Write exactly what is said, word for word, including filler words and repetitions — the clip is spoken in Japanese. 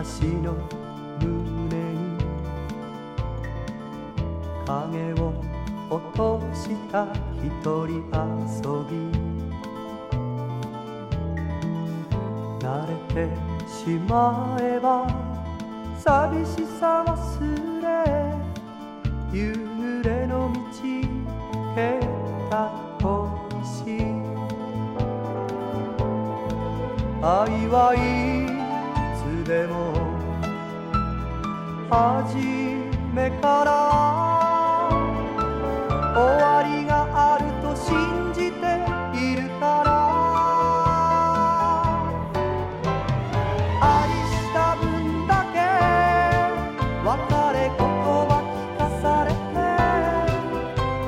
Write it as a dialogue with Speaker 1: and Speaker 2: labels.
Speaker 1: 私の胸に影を落とした一人遊び、慣れてしまえば寂しさ忘れ、夕暮れの道蹴った小石、愛はいつでも初めから終わり